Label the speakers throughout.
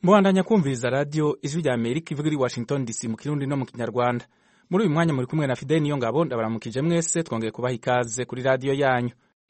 Speaker 1: Mubandanya kumviriza radio Ijwi rya Amerika ivuga iri Washington DC mu Kirundi no mu Kinyarwanda. Muri uyu mwanya muri kumwe na Fidel Niyongabo, ndabaramukije mwese, twongeye kubaha ikaze kuri radio yanyu.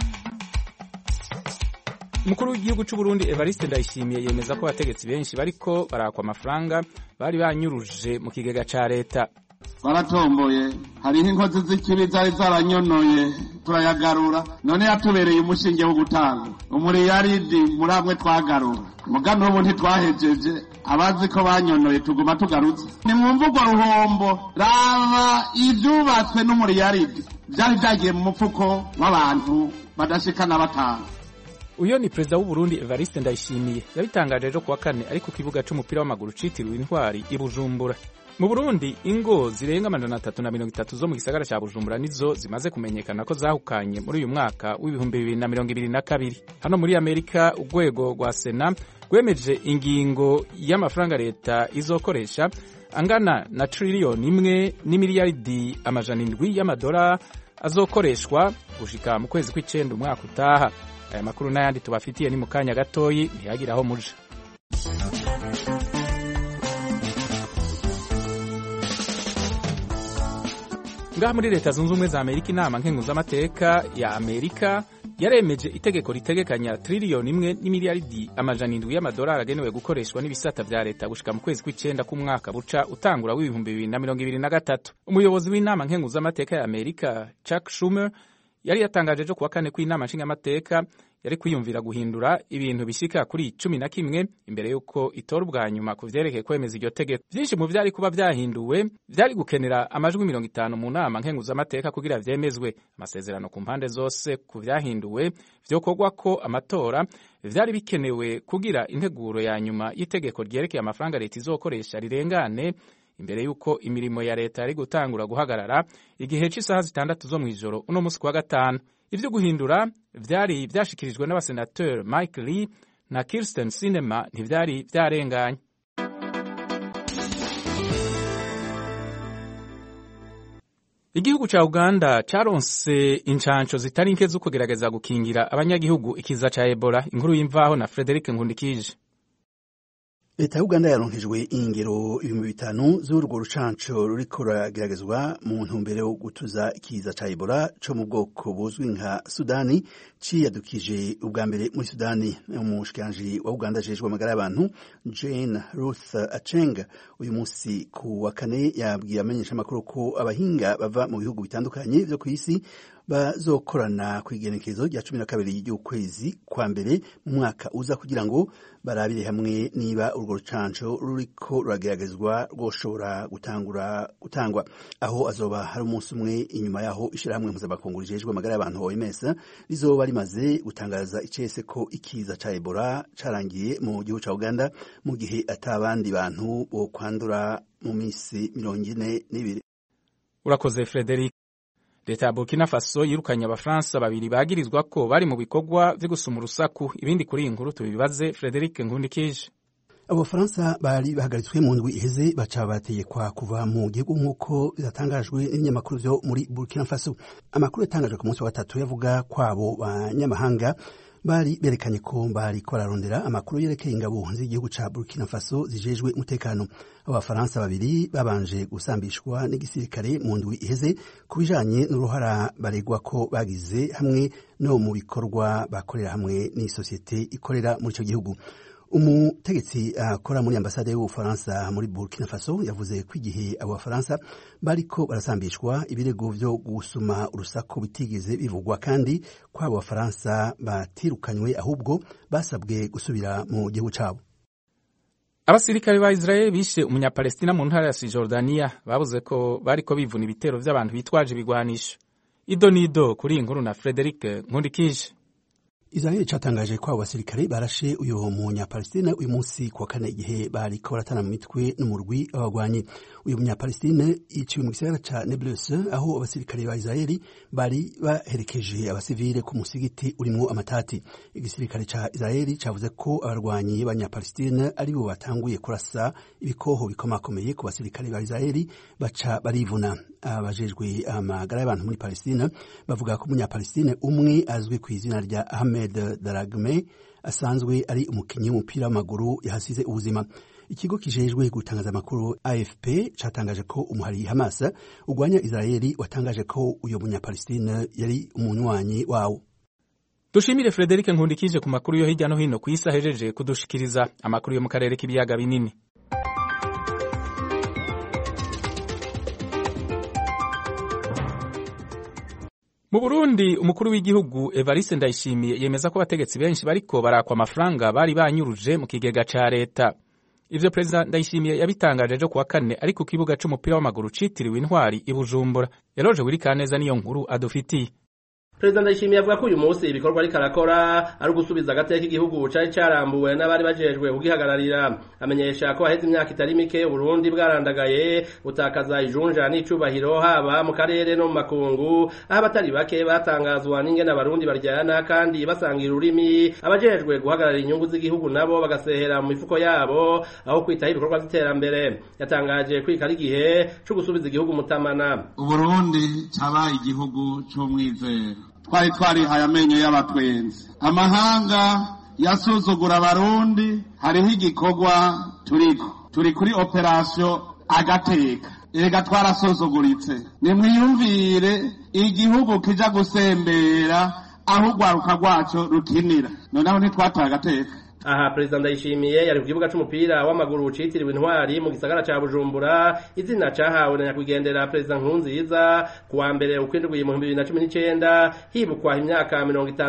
Speaker 1: Umukuru w'igihugu cy'u Burundi Evariste Ndayishimiye yemeza ko abategetsi benshi bariko barakwa amafaranga bari banyuruje mu kigega ca leta.
Speaker 2: Baratomboye, hariho inkozi z'ikibi zari zaranyonoye turayagarura, none yatubereye umushinge wo gutanga umuriyaridi muri amwe twagarura, mugano ubu ntitwahejeje, abazi ko banyonoye tuguma tugarutse. Ni mu mvugo ruhombo, raba ivyubatswe n'umuriyaridi vyari vyagiye mu mufuko w'abantu badashikana batanga.
Speaker 1: Uyo ni Perezida w'u Burundi Evariste Ndayishimiye yabitangaje ejo kuwa kane ari ku kibuga c'umupira w'amaguru citiriwe Intwari i Bujumbura. Mu Burundi ingo zirenga 330 zo mu gisagara ca Bujumbura nizo zimaze kumenyekana ko zahukanye muri uyu mwaka w'ibihumbi 2022. Hano muri Amerika urwego rwa Sena rwemeje ingingo y'amafaranga leta izokoresha angana na triliyoni 1 n'imiliyaridi amajana 7 y'amadolari azokoreshwa gushika mu kwezi kw'icenda umwaka utaha. Aya makuru n'ayandi tubafitiye ni mu kanya gatoyi, ntiyagira aho muja. Ngaha muri Leta Zunze Ubumwe za Amerika, inama nkenguzamateka ya Amerika yaremeje itegeko ritegekanya triliyoni 1 n'imiliyaridi amajana 7 y'amadolari agenewe gukoreshwa n'ibisata vya leta gushika mu kwezi kw'icenda k'umwaka buca utangura w'ibihumbi 2023. Umuyobozi w'inama nkenguzamateka ya Amerika Chuck Schumer yari yatangaje ejo kuwa kane ko inama nshingamateka yari kwiyumvira guhindura ibintu bishika kuri 11 imbere yuko itora ubwa nyuma ku vyerekeye kwemeza iryo tegeko. Vyinshi mu vyari kuba vyahinduwe vyari gukenera amajwi 50 mu nama nkenguzamateka kugira vyemezwe. Amasezerano ku mpande zose ku vyahinduwe vyokorwa ko amatora vyari bikenewe kugira integuro ya nyuma y'itegeko ryerekeye amafaranga leta izokoresha rirengane imbere yuko imirimo ya leta yari gutangura guhagarara igihe c'isaha 6 zo mw'ijoro uno musi kwa gatanu. Ivyo guhindura vyari vyashikirijwe n'abasenateur Mike Lee na Kirsten Sinema ntivyari vyarenganye. Igihugu ca Uganda caronse incanco zitari nke zo kugerageza gukingira abanyagihugu ikiza ca Ebola. Inkuru y'imvaho na Frederic Nkundikije.
Speaker 3: Leta ya Uganda yaronkejwe ingero 5,000 z'urwo rucanco ruriko rurageragezwa mu ntumbero yo gutuza ikiza ca Ebola co mu bwoko buzwi nka Sudani ciyadukije ubwa mbere muri Sudani. Umushikiranganji wa Uganda ajejwe amagara y'abantu Jane Ruth Aceng uyu munsi ku wa kane yabwiye abamenyeshamakuru ko abahinga bava mu bihugu bitandukanye vyo kw'isi bazokorana kw'igenekerezo rya 12 y'ukwezi kwa mbere mu mwaka uza kugira ngo barabire hamwe niba urwo rucanco ruriko rurageragezwa rwoshobora gutangwa. Aho azoba hari umunsi umwe inyuma yaho ishirahamwe mpuzamakungu rijejwe amagara y'abantu OMS rizoba rimaze gutangaza icese ko ikiza ca Ebola carangiye mu gihugu ca Uganda mu gihe atabandi bantu bo kwandura mu misi 42.
Speaker 1: Urakoze Frederic. Leta ya Burkina Faso yirukanye abafaransa babiri bagirizwa ko bari mu bikorwa vyo gusuma urusaku. Ibindi kuri iyi nkuru tubibaze Frederic Nkundikije.
Speaker 3: Abafaransa bari bahagaritswe mu ndwi iheze baca bategekwa kuva mu gihugu nk'uko byatangajwe n'ibinyamakuru vyo muri Burkina Faso. Amakuru yatangajwe ku munsi wa gatatu yavuga kwabo banyamahanga bari berekanye ko bari bararondera amakuru yerekeye ingabo z'igihugu ca Burkina Faso zijejwe umutekano. Abafaransa babiri babanje gusambishwa n'igisirikare mu ndwi iheze kubijanye n'uruhara baregwa ko bagize hamwe no mu bikorwa bakorera hamwe n'isosiyete ikorera muri ico gihugu. Umutegetsi akora muri ambasade y'Ubufaransa muri Burkina Faso yavuze ko igihe abo Bafaransa bariko barasambishwa ibirego vyo gusuma urusaku bitigeze bivugwa kandi ko abo Bafaransa batirukanywe ahubwo basabwe gusubira mu gihugu cabo.
Speaker 1: Abasirikare ba Israel bishe umunyapalestina mu ntara ya Cisjordania bavuze ko bariko bivuna ibitero vy'abantu bitwaje ibigwanisho. Idonido kuri inkuru na Frederic Nkundikije.
Speaker 3: Israel catangaje ko abo basirikare barashe uyo munyapalestina uyu munsi kwa kane igihe bariko baratana mu mitwe n'umurwi w'abagwanyi. Uyu munyapalestina iciwe mu gisagara ca Nablus aho abasirikare ba Israel bari baherekeje abasivile ku musigiti urimwo amatati. Igisirikare ca Israel cavuze ko abarwanyi b'abanyapalestina ari bo batanguye kurasa ibikoho bikomakomeye ku basirikare ba Israel baca barivuna. Abajejwe amagara y'abantu muri Palestina bavuga ko umunyapalestina umwe azwi ku izina rya Ahmed Mohamed Daragme asanzwe ari umukinyi w'umupira w'amaguru yahasize ubuzima. Ikigo kijejwe gutangaza amakuru AFP catangaje ko umuhari Hamas ugwanya Israeli watangaje ko uyo munyapalestine yari umunywanyi wawo.
Speaker 1: Dushimire Frederic Nkundikije ku makuru yo hirya no hino ku isi ahejeje kudushikiriza amakuru yo mu karere k'ibiyaga binini. Mu Burundi umukuru w'igihugu Evariste Ndayishimiye yemeza ko abategetsi benshi bariko barakwa amafaranga bari banyuruje mu kigega ca leta. Ivyo Perezida Ndayishimiye yabitangaje ejo kuwa kane ari ku kibuga c'umupira w'amaguru citiriwe Intwari i Bujumbura. Eroje Wirikaneza niyo nkuru adufitiye.
Speaker 4: Perezida Ndayishimiye avuga ko uyu munsi ibikorwa ariko arakora ari ugusubiza agateka igihugu cari carambuwe n'abari bajejwe kugihagararira. Amenyesha ko haheze imyaka itari mike Burundi bwarandagaye butakaza ijunja n'icubahiro haba mu karere no mu makungu, aho abatari bake batangazwa n'ingene abarundi baryana kandi basangira ururimi, abajejwe guhagararira inyungu z'igihugu nabo bagasehera mu mifuko yabo aho kwitaho ibikorwa vy'iterambere. Yatangaje ko ari igihe co gusubiza igihugu mutamana.
Speaker 2: Uburundi cabaye igihugu c'umwizero, twarihaye amenyo y'abatwenzi. Amahanga yasuzugura abarundi, hariho igikorwa turi kuri operation agateka. Ega twarasuzuguritse. Nimwiyumvire igihugu kija gusembera aho urwaruka rwaco rukinira. Noneho ntitwataye agateka.
Speaker 4: Aha Perezida Ndayishimiye yari ku kibuga c'umupira w'amaguru citiriwe Intwari mu gisagara ca Bujumbura, izina cahawe na nyakwigendera Perezida Nkurunziza kuwa mbere ukwindwi mu 2019 hibukwa imyaka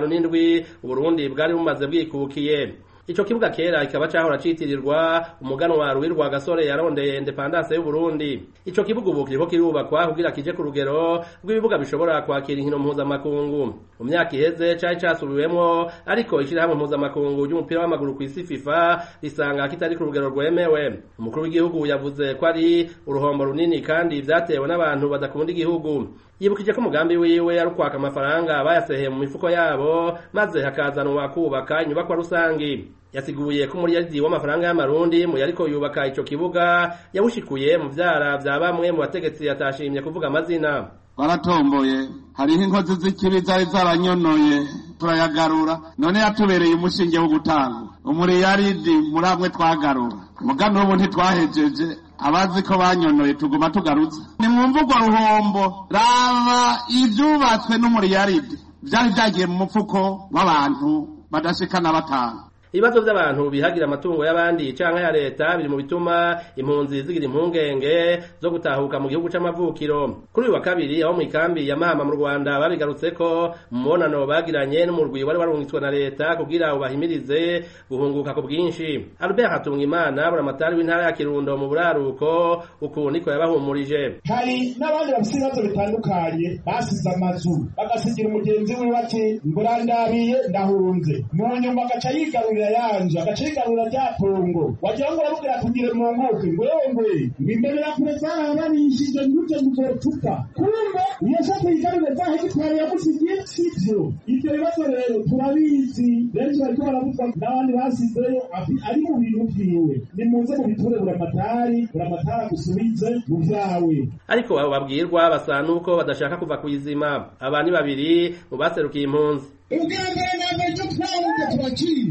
Speaker 4: 57 Uburundi bwari bumaze bwikukiye. Ico kibuga kera ikaba cahora citirirwa umuganwa Ruwirwa Gasore yarondeye independence y'u Burundi. Ico kibuga ubu kiriko kirubakwa kugira kije ku rugero rw'ibibuga bishobora kwakira inkino mpuzamakungu. Mu myaka iheze cari casubiwemwo, ariko ishirahamwe mpuzamakungu ry'umupira w'amaguru kw'isi FIFA risanga kitari ku rugero rwemewe. Umukuru w'igihugu yavuze ko ari uruhombo runini kandi vyatewe n'abantu badakunda igihugu. Yibukije ko umugambi wiwe ari ukwaka amafaranga bayaseheye mu mifuko yabo maze hakazanwa kubaka inyubakwa rusangi. Yasiguye ko umuriyadi w'amafaranga y'amarundi mu yariko yubaka ico kibuga yawushikuye mu vyara vya bamwe mu bategetsi yatashimye kuvuga amazina.
Speaker 2: Baratomboye, hariho inkozi z'ikibi zari zaranyonoye, turayagarura, none yatubereye umushinge wo gutanga. Umuriyaridi muramwe twagarura, mugano ubu ntitwahejeje, abazi ko banyonoye tuguma tugarutse. Ni mu mvugo ruhombo, raba ivyubatswe n'umuriyaridi vyari vyagiye mu mufuko w'abantu badashikana batanu.
Speaker 4: Ibibazo by'abantu bihagira amatungo y'abandi canke ya leta biri mu bituma impunzi zigira impungenge zo gutahuka mu gihugu c'amavukiro. Kuri uyu wa kabiri aho mu ikambi ya Mahama mu Rwanda babigarutseko mu monano bagiranye n'umurwi wari warungitswe na leta kugira ubahimirize guhunguka ku bwinshi. Albert Hatungimana buramatari w'intara ya Kirundo mu buraruko uku niko yabahumurije.
Speaker 5: Hari n'abandi bafite ibibazo bitandukanye basize amazu bagasigira umugenzi we bati ngurandabiye ndahunze, mu nyuma agaca yigarurira yanje agacigarura ryatongo wagira ngo arabwira kugire mu nkuke ngwengwe imbere ya kureza abanishije nguje muzotuka kumbe iyo shaka yigarurira zahe gitwara yamusigiye sivyo. Ibyo bibazo rero turabizi, benshi bariko baravuga n'abandi basizeyo ari mu bintu vyiwe. Nimuze mu biture buramatari gusubize mu vyawe.
Speaker 4: Ariko abo babwirwa basa nuko badashaka kuva kwizima. Abani babiri mu baserukiye impunzi.
Speaker 5: Ubwambere nabwo cyo twawuka turakiri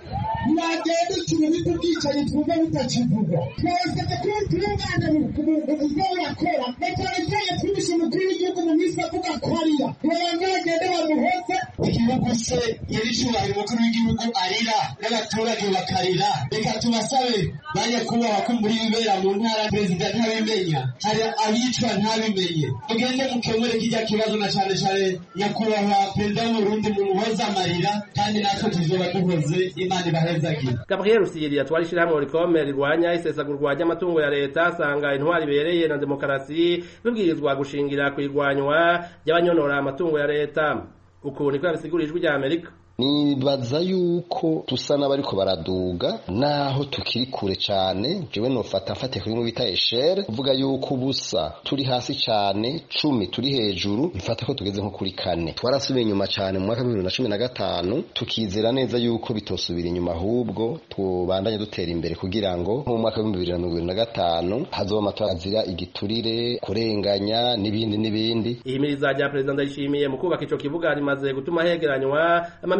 Speaker 5: Mwagende kimubiko bwicaye twumva bitakivuga. Twasabye ko twungana mu buzima burakora. Natwaraje twibishe umukuru w'igihugu mu minsi avuga kwarira. Mwagende bamuhoze. Igihugu se yari umukuru w'igihugu arira n'abaturage bakarira. Reka tubasabe banye kubaha ko muri bibera mu ntara perezida ntabimenya. Hari abicwa ntabimenye. Mugende mukemure kijya kibazo na cyane nyakubahwa perezida w'Uburundi mu muhoza amarira kandi natwe tuzoba duhoze Imana ibahe.
Speaker 4: Gabriel Rusiri yatwara ishirahamwe Oricome rirwanya isesagurwa ry'amatungo ya leta asanga intwari ibereye na demokarasi bibwirizwa gushingira kwirwanywa ry'abanyonora amatungo ya leta. Uku niko yabisigurira ijwi rya Amerika.
Speaker 6: Nibaza yuko tusa n'abariko baraduga naho tukiri kure cyane. Jewe nofata kuri mu bita eshere kuvuga yuko ubusa turi hasi cyane 10 turi hejuru mfata ko tugeze nko kuri 4. Twarasubiye inyuma cyane mu mwaka wa 2015 tukizera neza yuko bitosubira inyuma ahubwo tubandanye dutera imbere kugira ngo mu mwaka wa 2025 hazoba amatora azira igiturire kurenganya n'ibindi. Ihimiriza rya Perezida Ndayishimiye mu kubaka ico kibuga rimaze gutuma hegeranywa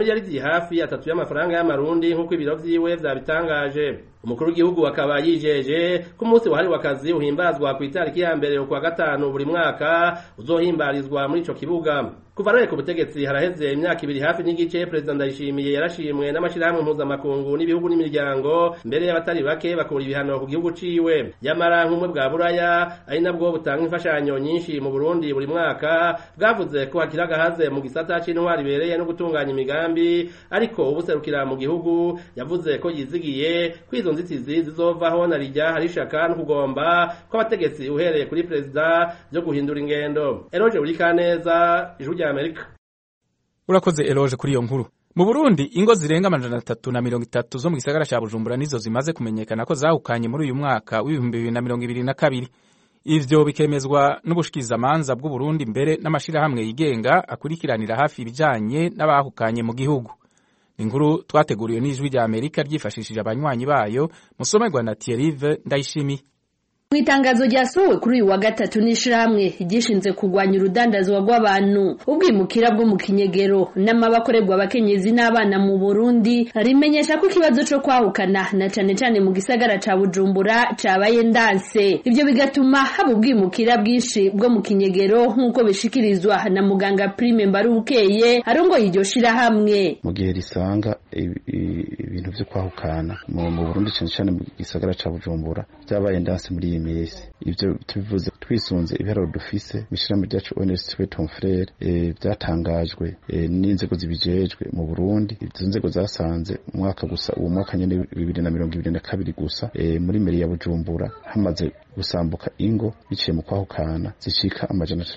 Speaker 4: miliyaridi hafi 3 y'amafaranga y'amarundi nk'uko ibiro vyiwe vyabitangaje. Umukuru w'igihugu akaba yijeje ko umunsi wahariwe akazi uhimbazwa ku itariki ya mbere kwa gatanu buri mwaka uzohimbarizwa muri ico kibuga. Kuva rero ku butegetsi haraheze imyaka 2 hafi n'igice President Ndayishimiye yarashimwe n'amashirahamwe mpuzamakungu n'ibihugu n'imiryango mbere y'abatari bake bakora ibihano ku gihugu ciwe. Yamara nk'umwe bwa Buraya ari nabwo butanga imfashanyo nyinshi mu Burundi buri mwaka bwavuze ko hakira gahaze mu gisata c'intwari ibereye no gutunganya imigambi, ariko ubuserukira mu gihugu yavuze ko yizigiye kwizo nzitizi zizovaho na rijya harishaka no kugomba kw'abategetsi uhereye kuri President byo guhindura ingendo. Eroje Urikaneza, Ijwi rya Amerika.
Speaker 1: Urakoze Eroje kuri iyo nkuru. Mu Burundi ingo zirenga 330 zo mu gisagara ca Bujumbura nizo zimaze kumenyekana ko zahukanye muri uyu mwaka w'2022. Ivyo bikemezwa n'ubushikizamanza bw'u Burundi mbere n'amashirahamwe yigenga akurikiranira hafi ibijanye n'abahukanye mu gihugu. Inkuru twateguriwe n'Ijwi rya Amerika ryifashishije abanywanyi bayo, musomerwa na Thierry Ndayishimiye.
Speaker 7: Mwitangazo ryasohowe kuri uyu wa gatatu n'ishirahamwe gishinze kugwanya urudandazwa rw'abantu, ubwimukira bwo mu kinyegero n'amabakorerwa abakenyezi n'abana mu Burundi rimenyesha ko ikibazo cyo kwahukana na cane mu gisagara ca Bujumbura cabaye ndanse. Ivyo bigatuma haba ubwimukira bwinshi bwo mu kinyegero nk'uko bishikirizwa na muganga Prime Mbarubukeye arongoye iryo shirahamwe.
Speaker 8: Mu gihe risanga ibintu vyo kwahukana mu Burundi cane mu gisagara ca Bujumbura byabaye ndanse muri mesi. Ivyo tubivuze twisunze ibiharuro dufise mishiramo ryacu ONST Tom Frere byatangajwe n'inzego zibijejwe mu Burundi. Izo nzego zasanze umwaka gusa uwo mwaka nyene 2022 gusa muri meri ya Bujumbura hamaze gusambuka ingo biciye mu kwahukana zicika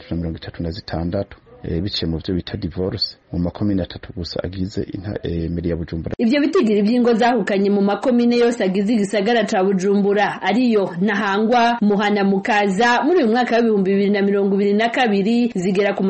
Speaker 8: 336 biciye mu byo bita divorce mu makomine 3 gusa agize meri ya Bujumbura.
Speaker 7: Ivyo bitigiri by'ingo zahukanye mu makomine yose agize igisagara ca Bujumbura ariyo Ntahangwa, Muhana, Mukaza muri uyu mwaka wa 2022 zigera ku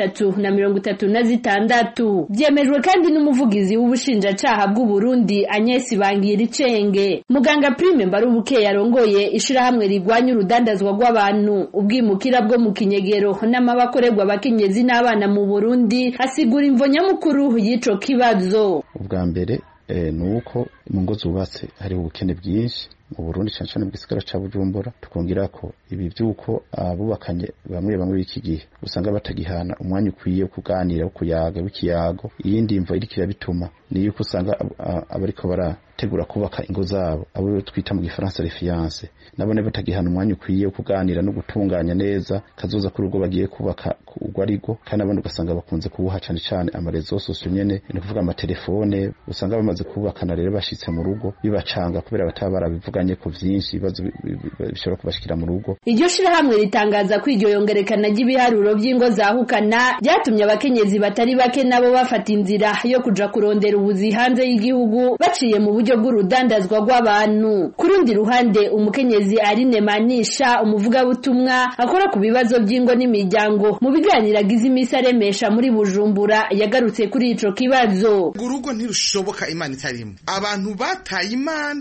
Speaker 7: 336. Byemejwe kandi n'umuvugizi w'ubushinjacaha bw'u Burundi Agnes Bangiricenge. Muganga Prime Mbarubuke yarongoye ishirahamwe rigwanya urudandazwa rw'abantu, ubwimukira bwo mu kinyegero n'amabakorerwa abakenyezi n'abana mu Burundi asigura imvo nyamukuru y'ico kibazo.
Speaker 8: Ubwa mbere nuko mu ngo zubatse hari ubukene bwinshi mu Burundi cyane mu gisagara ca Bujumbura. Tukongera ko ibi byuko abubakanye bamwe b'iki gihe usanga batagihana umwanya ukwiye kuganira kuyaga w'ikiyago. Iyindi mvo irikira bituma ni yuko usanga abariko barategura kubaka ingo zabo abo twita mu Gifaransa les fiances nabone batagihana umwanya ukwiye kuganira no gutunganya neza kazoza kuri ugo bagiye kubaka ugwa arigo, kandi abandi ugasanga bakunze kubuha cyane amarezo sosio nyene no kuvuga amatelefone. Usanga bamaze kubakana rero bashitse mu rugo bibacanga kubera batabara bivuganye ko vyinshi ibibazo bishobora kubashikira mu rugo.
Speaker 7: Iryo shirahamwe ritangaza ko iryo yongerekana ry'ibiharuro by'ingo zahukana byatumye abakenyezi batari bake nabo bafata inzira yo kuja kurondera ubuzi hanze y'igihugu baciye mu buryo bw'urudandazwa rw'abantu. Kurundi ruhande umukenyezi Aline Manisha umuvugabutumwa akora ku bibazo by'ingo n'imiryango mu biganiro agize imisi aremesha muri Bujumbura yagarutse kuri ico kibazo.
Speaker 9: Urugo ntirushoboka Imana itarimo. Abantu bataye Imana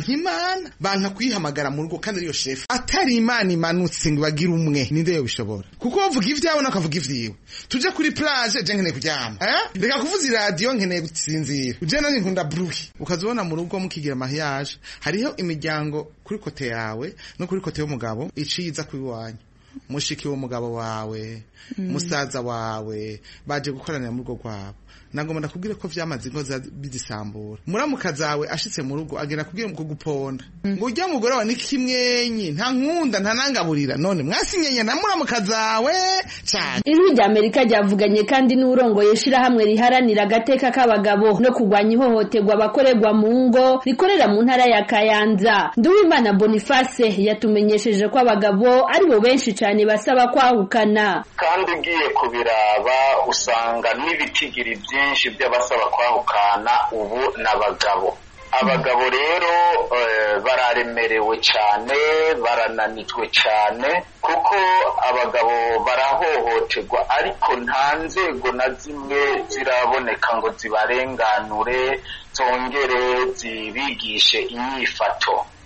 Speaker 9: banka kwihamagara mu rugo kandi ariyo chef. Atari Imana imanutse ngo bagira umwe ninde yo bishobora. Kuko bavuga ivyawe nakavuga ivyiwe. Tuje kuri plage je nkeneye kuryama. Reka kuvuza radio nkeneye gutsinzira. Uje nani nkunda bruhi. Ukazibona mu rugo mukigira mariage. Hariho imiryango kuri kote yawe no kuri kote y'umugabo iciza kubiwanya. Mushiki w'umugabo wawe, musaza wawe baje gukoranira mu rugo rwabo. Nagomba ndakubwire ko vyamaze ingo bidisambura. Muramuka zawe ashitse mu rugo agera kubwira mu kuguponda. Ngo ujya mugore wa nikimwenyi nta nkunda nta nangaburira none mwasinyenye na muramuka zawe cyane.
Speaker 7: Ijwi rya Amerika ryavuganye kandi n'urongoye shirahamwe riharanira agateka k'abagabo no kugwanya ihohoterwa abakorerwa mu ngo rikorera mu ntara ya Kayanza. Nduwimana Boniface yatumenyesheje ko abagabo ari bo benshi cyane basaba kwahukana.
Speaker 10: Kandi ugiye kubiraba usanga n'ibitigiri byinshi by'abasaba kwahukana ubu n'abagabo. Abagabo rero bararemerewe cyane, barananitwe cyane kuko abagabo barahohoterwa ariko nta nzego na zimwe ziraboneka ngo zibarenganure zongere zibigishe inyifato.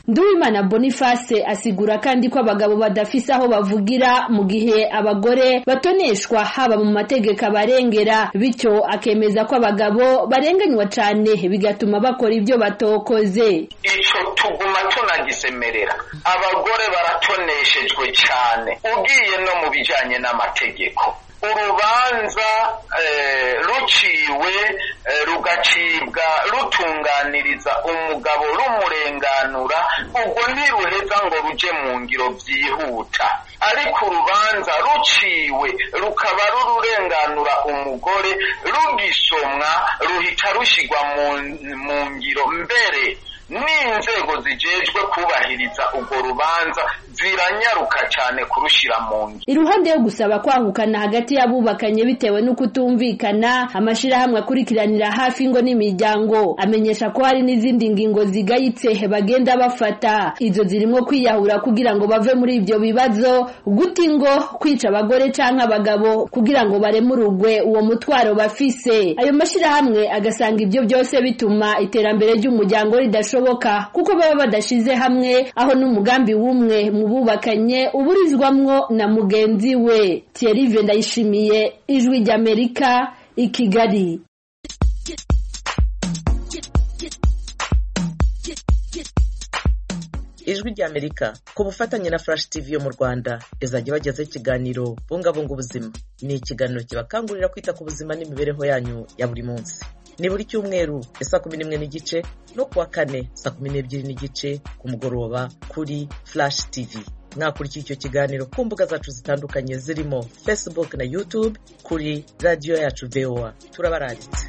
Speaker 7: Nduwimana Boniface asigura kandi ko abagabo badafise aho bavugira mu gihe abagore batoneshwa haba mu mategeko abarengera, bityo akemeza ko abagabo barenganywa cane bigatuma bakora ibyo batokoze.
Speaker 10: Ico tuguma tunagisemerera, abagore baratoneshejwe cyane ugiye no mu bijanye n'amategeko. Urubanza ruciwe rugacibwa rutunganiriza umugabo rumurenganura, ubwo ntiruheza ngo ruje mu ngiro byihuta, ariko urubanza ruciwe rukaba rurenganura umugore rugisomwa ruhita rushigwa mu ngiro, mbere n'inzego zijejwe kubahiriza urwo rubanza ziranyaruka cyane kurushira mu ngiro.
Speaker 7: Iruhande yo gusaba kwahukana hagati y'abubakanye bitewe no kutumvikana, amashirahamwe akurikiranira hafi ngo n'imiryango amenyesha ko hari n'izindi ngingo zigayitse bagenda bafata. Izo zirimo kwiyahura kugira ngo bave muri ibyo bibazo, guta ingo, kwica abagore canke abagabo kugira ngo baremurugwe uwo mutwaro bafise. Ayo mashirahamwe agasanga ibyo byose bituma iterambere ry'umuryango ridashoboka kuko baba badashize hamwe, aho n'umugambi w'umwe mu bubakanye uburizwamwo na mugenzi we. Thierry Ndayishimiye, Ijwi ry'Amerika, i Kigali.
Speaker 11: Ijwi ry'Amerika ku bufatanye na Flash TV yo mu Rwanda izajya bagezaho ikiganiro bungabunga ubuzima. Ni ikiganiro kibakangurira kwita ku buzima n'imibereho yanyu ya buri munsi. Ni buri cyumweru saa 11:30 no kuwa kane saa 12:30 ku mugoroba kuri Flash TV. Mwakurikira icyo kiganiro ku mbuga zacu zitandukanye zirimo Facebook na YouTube kuri radio yacu VOA. Turabaranditse.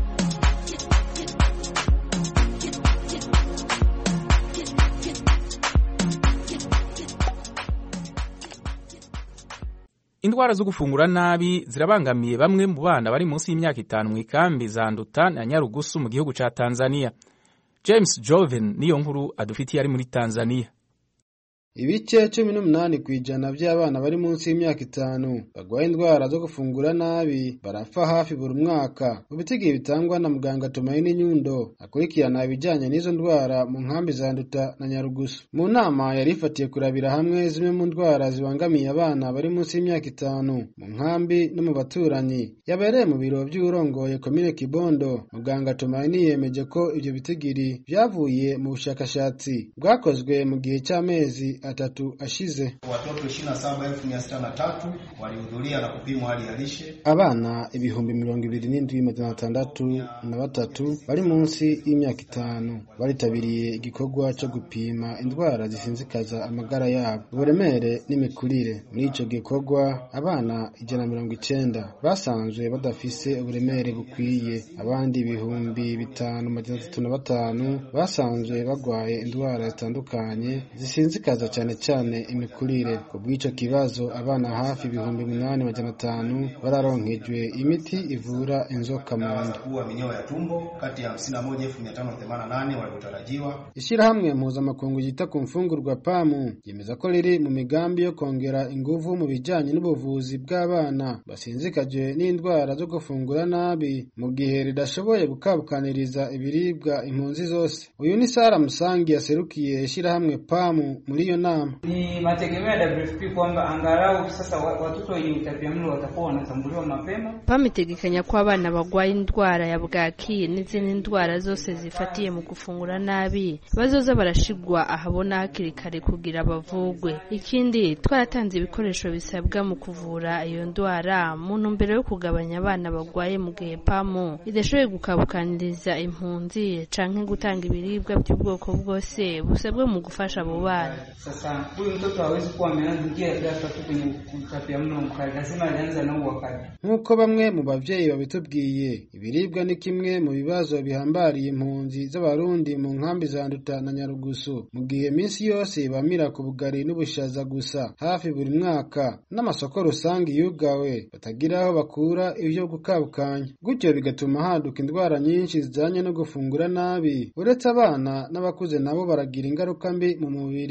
Speaker 1: Indwara zo gufungura nabi zirabangamiye bamwe mu bana bari munsi y'imyaka 5 mu ikambi za Nduta na Nyarugusu mu gihugu ca Tanzania. James Joven niyo nkuru adufitiye ari muri Tanzania.
Speaker 12: Ibice 18% by'abana bari munsi y'imyaka 5 bagwaye indwara zo gufungura nabi barapfa hafi buri mwaka. Mu bitigiri bitangwa na muganga Tumaini Nyundo akurikirana ibijyanye n'izo ndwara mu nkambi za Nduta na Nyarugusu. Mu nama yari ifatiye kurabira hamwe zimwe mu ndwara zibangamiye abana bari munsi y'imyaka 5 mu nkambi no mu baturanyi yabereye mu biro by'urongoye komine Kibondo. Muganga Tumaini yemeje ko ibyo bitigiri byavuye mu bushakashatsi bwakozwe mu gihe cy'amezi 3 ashize.
Speaker 13: Watoto 27,603 walihudhuria na kupimwa hali ya lishe.
Speaker 12: Abana 27,603 bari munsi y'imyaka 5 baritabiriye igikorwa cyo gupima indwara zisinzikaza amagara yabo, uburemere n'imikurire. Muri ico gikorwa abana 190 basanzwe badafise uburemere bukwiye, abandi 5,305 basanzwe bagwaye indwara zitandukanye zisinzikaza cyane cyane imikurire. Ku bw'ico kibazo abana hafi 8,500 bararonkejwe imiti ivura inzoka mu nda.
Speaker 13: Kuwa minyoo ya tumbo kati ya 51,588 waliotarajiwa.
Speaker 12: Ishirahamwe mpuzamakungu yita ku mfungurwa PAMU yemeza ko riri mu migambi yo kongera inguvu mu bijanye n'ubuvuzi bw'abana basinzikajwe n'indwara zo gufungura nabi mu gihe ridashoboye gukabukaniriza ibiribwa impunzi zose. Uyu ni Sara Musangi yaserukiye ishirahamwe PAMU muri iyo nama.
Speaker 14: Ni mategemeo ya WFP kwamba angalau sasa watoto wenye utapiamlo watakuwa wanatambuliwa mapema.
Speaker 15: PAMU itegekanya ko abana bagwaye indwara ya bwaki n'izindi ndwara zose zifatiye mu gufungura nabi bazoza barashigwa ahabona hakiri kare kugira bavugwe. Ikindi twaratanze ibikoresho bisabwa mu kuvura iyo ndwara mu ntumbero yo kugabanya abana bagwaye mu gihe PAMU idashoboye gukabukaniriza impunzi canke gutanga ibiribwa by'ubwoko bwose busabwe mu gufasha abo bana.
Speaker 14: Sasa huyu mtoto hawezi kuwa ameanza njia ghafla tu kwenye utapiamlo mkali, lazima alianza na wakati.
Speaker 12: Nkuko bamwe mu bavyeyi babitubwiye, ibiribwa ni kimwe mu bibazo bihambariye impunzi z'abarundi mu nkambi za Nduta na Nyarugusu, mu gihe minsi yose bamira ku bugari n'ubushaza gusa hafi buri mwaka, n'amasoko rusangi yugawe batagira aho bakura ibyo gukabukanya. Gutyo bigatuma haduka indwara nyinshi zijanye no gufungura nabi. Uretse abana n'abakuze nabo baragira ingaruka mbi mu mubiri biva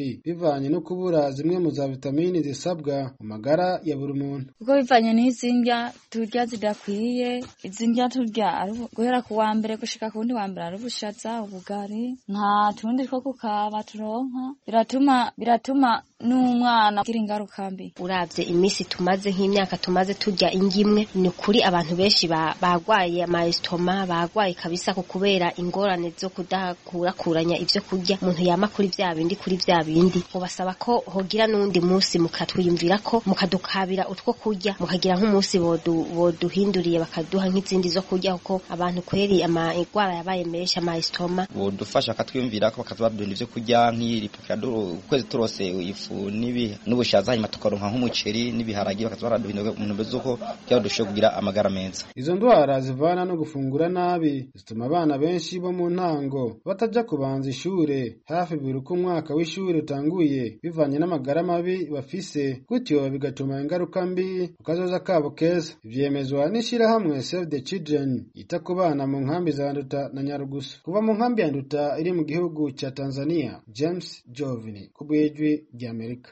Speaker 12: bivanye no kubura zimwe mu za vitamini zisabwa mu magara ya buri muntu.
Speaker 16: Kuko bivanye n'izindya turya zidakwiye, izindya turya guhera ku wa mbere gushika ku wundi wa mbere ari ubushaza, ubugari, nta tundi two kukaba turonka, biratuma n'umwana agira ingaruka mbi.
Speaker 17: Uravye imisi tumaze nk'imyaka tumaze turya ingimwe, ni kuri abantu benshi bagwaye amaestoma, bagwaye kabisa kubera ingorane zo kudakurakuranya ivyo kurya. Umuntu yama kuri vya bindi ubasaba ko hogira n'undi musi mukatwiyumvira ko mukadukabira utwo kurya, mukagira nk'umunsi boduhinduriye bakaduha nk'izindi zo kurya, kuko abantu kweri amagwara yabaye menshi, amaestoma
Speaker 18: bodufasha katwiyumvira ko bakatubadunda ivyo kurya nk'iripikaduro ukwezi turose ifu n'ubushaza, hanyuma tukaronka nk'umuceri n'ibiharagi bakatubaraduhindura umuntu bezuko kugira dushoboye kugira amagara meza.
Speaker 12: Izo ndwara zivana no gufungura nabi zituma abana benshi bo mu ntango bataja kubanza ishure hafi buri uko umwaka w'ishure utanguye, bivanye n'amagara mabi bafise, gutyo bigatuma ingaruka mbi ukazoza kabo keza. Ivyemezwa n'ishirahamwe Save the Children yita ku bana mu nkambi za Nduta na Nyarugusu. Kuva mu nkambi ya Nduta iri mu gihugu ca Tanzania, James Jovini ku bw'ijwi rya Amerika.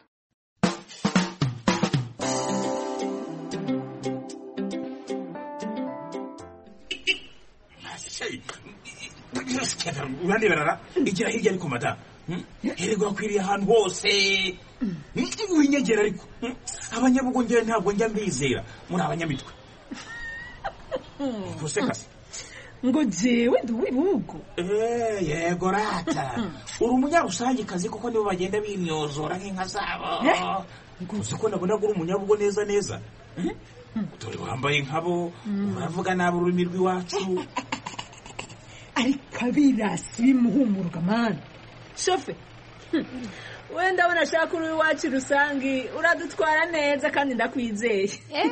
Speaker 19: Urandeberara igira hirya ariko mata herego akwiriye ahantu hose winyegera ariko abanyabugongera ntabwo njya mbizera muri abanyamitwe gusekase
Speaker 20: ngo jewe ndi wibugo
Speaker 19: yego rata uri umunyarusangi kazi kuko nibo bagenda bimyozora nk'inka zabo gusa ko nabona ko uri umunyabugo neza dore wambaye nkabo uravuga nabi ururimi rw'iwacu
Speaker 20: ariko abirasi bimuhumuruka mani shofe wenda abona ashaka uri iwacu rusangi uradutwara neza kandi ndakwizeye.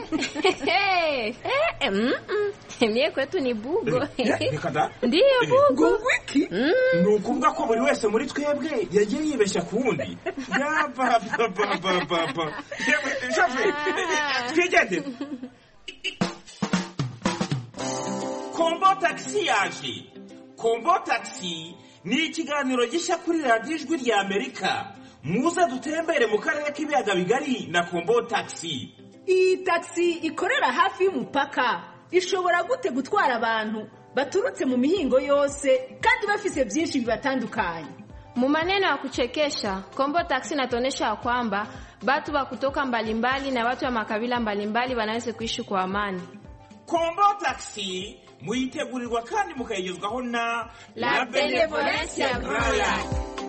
Speaker 21: Mie kwetu ni bugo.
Speaker 20: Ndiyo bugo.
Speaker 19: Wiki? Ni ukuvuga ko buri wese muri twebwe yagiye yibeshya ku wundi. Shofe twigende. Kombo taxi yaje. Kombo taxi ni ikiganiro gishya kuri radiyo ijwi rya Amerika. Muze dutembere mu karere k'ibiyaga bigari na Kombo taxi.
Speaker 20: Iyi taxi ikorera hafi y'umupaka ishobora gute gutwara abantu baturutse mu mihingo yose kandi bafise byinshi bibatandukanye.
Speaker 21: Mu maneno ya kuchekesha, Kombo taxi inatuonesha kwamba watu wa kutoka mbalimbali na watu wa makabila mbalimbali wanaweza kuishi kwa amani.
Speaker 19: Kombo taxi muitegurirwa kandi mukayigezwaho na
Speaker 21: La Benevolencia Royal.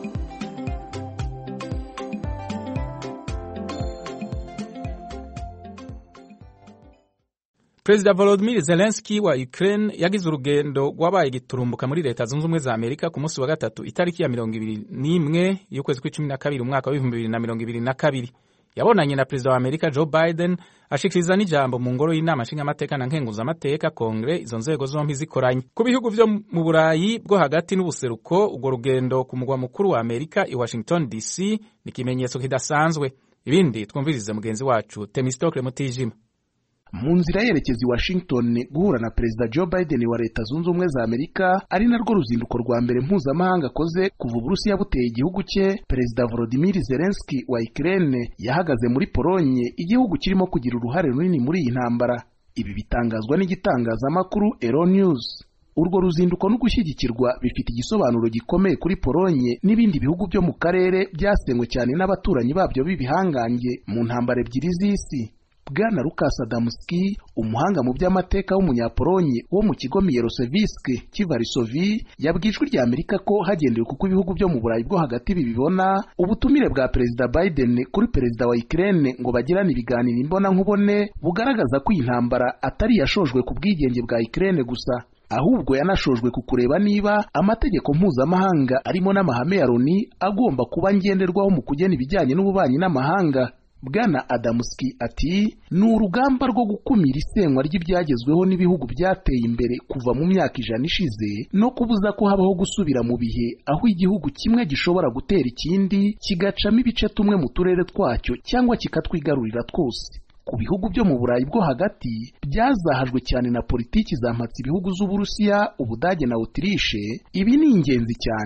Speaker 1: Perezida Volodymyr Zelensky wa Ukraine yagize urugendo rwabaye giturumbuka muri Leta Zunze Ubumwe za Amerika ku munsi wa gatatu itariki ya 21 y'ukwezi kwa 12 umwaka wa 2022. Yabonanye na Perezida wa Amerika Joe Biden ashikiriza n'ijambo mu ngoro y'inama nshingamateka na nkenguzamateka Kongre, izo nzego zombi zikoranye. Ku bihugu vyo mu Burayi bwo hagati n'ubuseruko, urwo rugendo ku mugwa mukuru wa Amerika i Washington DC ni kimenyetso kidasanzwe. Ibindi twumvirize mugenzi wacu Temistokle Mutijima.
Speaker 22: Mu nzira yerekeza i Washington guhura na Perezida Joe Biden wa Leta Zunze Ubumwe za Amerika, ari narwo ruzinduko rwa mbere mpuzamahanga akoze kuva Uburusiya buteye igihugu cye. Perezida Volodymyr Zelensky wa Ukraine yahagaze muri Polonye, igihugu kirimo kugira uruhare runini muri iyi ntambara. Ibi bitangazwa n'igitangazamakuru Euronews. Urwo ruzinduko no gushyigikirwa bifite igisobanuro gikomeye kuri Polonye n'ibindi bihugu byo mu karere byasenywe cyane n'abaturanyi babyo b'ibihangange mu ntambara ebyiri z'isi. Bwana Lukas Adamski, umuhanga mu by'amateka w'umunyapolonye wo mu kigo Mierosevsk cy'Varsovie, yabwijwe rya Amerika ko hagendewe kuko ibihugu byo mu Burayi bwo hagati bibibona ubutumire bwa Perezida Biden kuri Perezida wa Ukraine ngo bagirane ibiganiro imbona nkubone bugaragaza ko iyi ntambara atari yashojwe ku bwigenge bwa Ukraine gusa, ahubwo yanashojwe ku kureba niba amategeko mpuzamahanga arimo n'amahame ya Loni agomba kuba ngenderwaho mu kugena ibijyanye n'ububanyi n'amahanga. Bwana Adamski ati ni urugamba rwo gukumira isenywa ry'ibyagezweho n'ibihugu byateye imbere kuva mu myaka 100 ishize no kubuza ko habaho gusubira mu bihe aho igihugu kimwe gishobora gutera ikindi kigacamo ibice tumwe mu turere twacyo cyangwa kikatwigarurira twose. Ku bihugu byo mu Burayi bwo hagati byazahajwe cyane na politiki zampatse ibihugu z'Uburusiya, Ubudage na Autriche. Ibi ni ingenzi cyane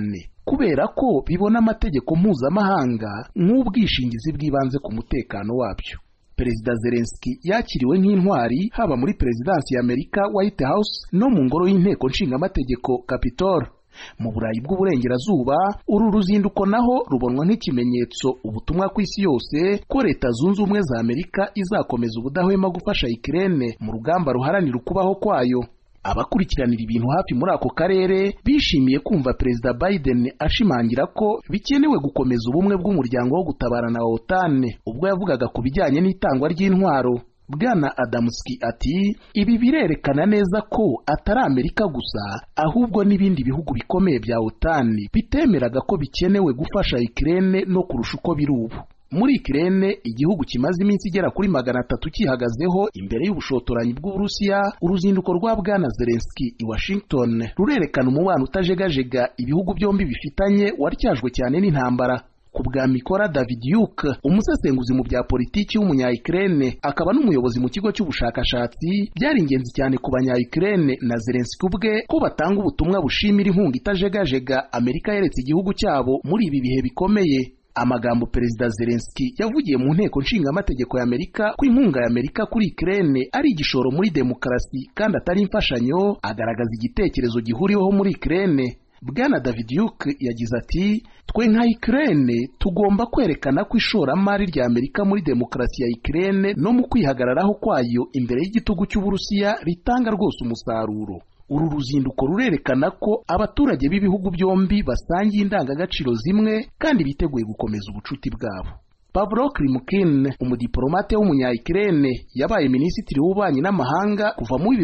Speaker 22: kubera ko bibona amategeko mpuzamahanga nk'ubwishingizi bw'ibanze ku mutekano wabyo. Perezida Zelensky yakiriwe nk'intwari haba muri perezidansi ya Amerika White House no mu ngoro y'inteko nshingamategeko Capitol. Mu Burayi bw'uburengerazuba uru ruzinduko naho rubonwa nk'ikimenyetso ubutumwa ku isi yose ko Leta Zunze Ubumwe za Amerika izakomeza ubudahwema gufasha Ukraine mu rugamba ruharanira ukubaho kwayo. Abakurikiranira ibintu hafi muri ako karere bishimiye kumva Perezida Biden ashimangira ko bikenewe gukomeza ubumwe bw'umuryango wo gutabarana wa OTAN ubwo yavugaga ku bijyanye n'itangwa ry'intwaro. Bwana Adamski ati ibi birerekana neza ko atari Amerika gusa ahubwo n'ibindi bihugu bikomeye bya OTAN bitemeraga ko bikenewe gufasha Ukraine no kurusha uko biri ubu. Muri Ukraine igihugu kimaze iminsi igera kuri 300 kihagazeho imbere y'ubushotoranyi bw'Uburusiya, uruzinduko rwa Bwana Zelensky i Washington rurerekana umubano utajegajega ibihugu byombi bifitanye waryajwe cyane n'intambara. Ku bwa Mikora Davidyuk, umusesenguzi mu bya politiki w'umunya-Ukraine akaba n'umuyobozi mu kigo cy'ubushakashatsi, byari ingenzi cyane ku banya-Ukraine na Zelensky ubwe ko batanga ubutumwa bushimira inkunga itajegajega Amerika yeretse igihugu cyabo muri ibi bihe bikomeye. Amagambo Perezida Zelensky yavugiye mu nteko nshingamategeko ya Amerika ko inkunga ya Amerika kuri Ukraine ari igishoro muri demokarasi kandi atari imfashanyo, agaragaza igitekerezo gihuriweho muri Ukraine. Bwana Davidyuk yagize ati twe nka Ukraine tugomba kwerekana ko ishoramari rya Amerika muri demokarasi ya Ukraine no mu kwihagararaho kwayo imbere y'igitugu cy'Uburusiya ritanga rwose umusaruro. Uru ruzinduko rurerekana ko abaturage b'ibihugu byombi basangiye indangagaciro zimwe kandi biteguye gukomeza ubucuti bwabo. Pavlo Klimkin, umudiplomate w'umunya-Ukraine, yabaye minisitiri w'ububanyi n'amahanga kuva mu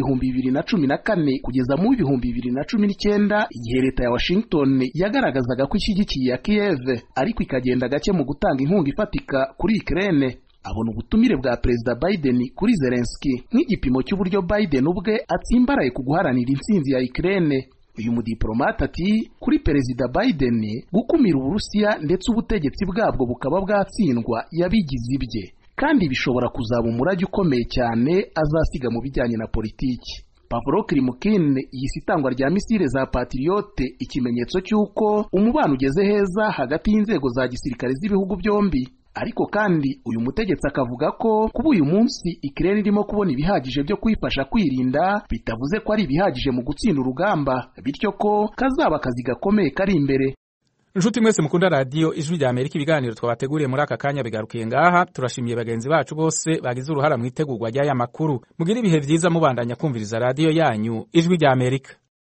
Speaker 22: 2014 kugeza mu 2019 igihe leta ya Washington yagaragazaga ko ishyigikiye Kiev ariko ikagenda gake mu gutanga inkunga ifatika kuri Ukraine. Abona ubutumire bwa Perezida Biden kuri Zelensky nk'igipimo cy'uburyo Biden ubwe atsimbaraye ku guharanira intsinzi ya Ukraine. Uyu mudiplomate ati kuri Perezida Biden gukumira Uburusiya ndetse ubutegetsi bwabwo bukaba bwatsindwa yabigize ibye kandi bishobora kuzaba umurage ukomeye cyane azasiga mu bijyanye na politiki. Pavlo Klimkin yisitangwa rya misile za Patriot ikimenyetso cy'uko umubano ugeze heza hagati y'inzego za gisirikare z'ibihugu byombi. Ariko kandi uyu mutegetsi akavuga ko kuba uyu munsi Ukraine irimo kubona ibihagije byo kwifasha kwirinda bitavuze ko ari ibihagije mu gutsinda urugamba, bityo ko kazaba akazi gakomeye kari imbere.
Speaker 1: Nshuti mwese mukunda radio Ijwi rya Amerika, ibiganiro twabateguriye muri aka kanya bigarukiye ngaha. Turashimiye bagenzi bacu bose bagize uruhara mu itegurwa ry'aya makuru. Mugira ibihe byiza mubandanya kumviriza radio yanyu Ijwi rya Amerika.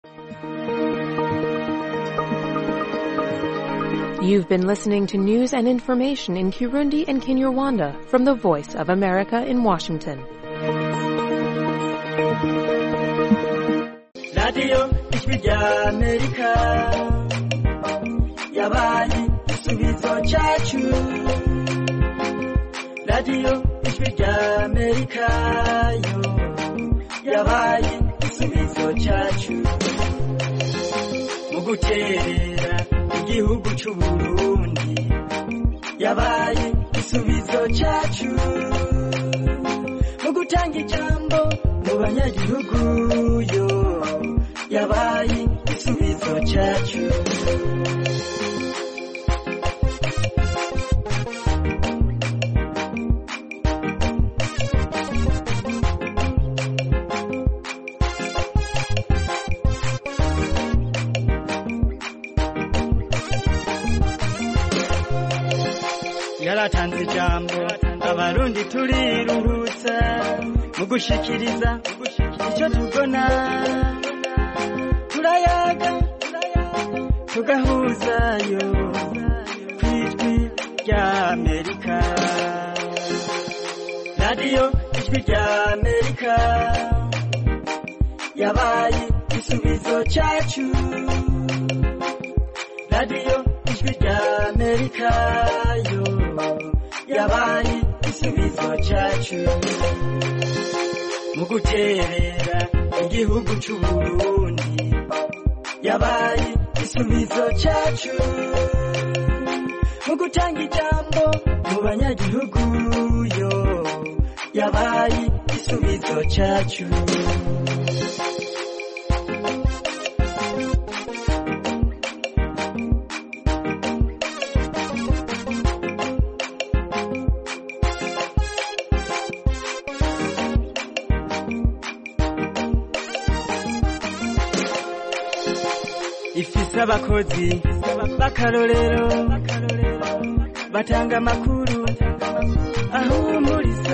Speaker 2: You've been listening to news and information in Kirundi and Kinyarwanda from the Voice of America in Washington.
Speaker 3: Radio Ijwi rya Amerika yabaye igisubizo cyacu. Radio Ijwi rya Amerika yo yabaye igisubizo cyacu. Mu guterera igihugu cy'u Burundi yabaye igisubizo cyacu. Mu gutanga ijambo mu banyagihugu yo yabaye igisubizo cyacu. Yaratanze ijambo abarundi turiruhutsa mu gushikiriza icyo tubona, turayaga tugahuzayo kw'Ijwi rya Amerika. Radio Ijwi rya Amerika yabaye igisubizo cyacu. Radio Ijwi rya Amerika yo yabaye igisubizo cyacu. Mu guterera igihugu cy'u Burundi yabaye igisubizo cyacu. Mu gutanga ijambo mu banyagihugu yo yabaye igisubizo cyacu. ifise abakozi b'akarorero batanga amakuru ahumuriza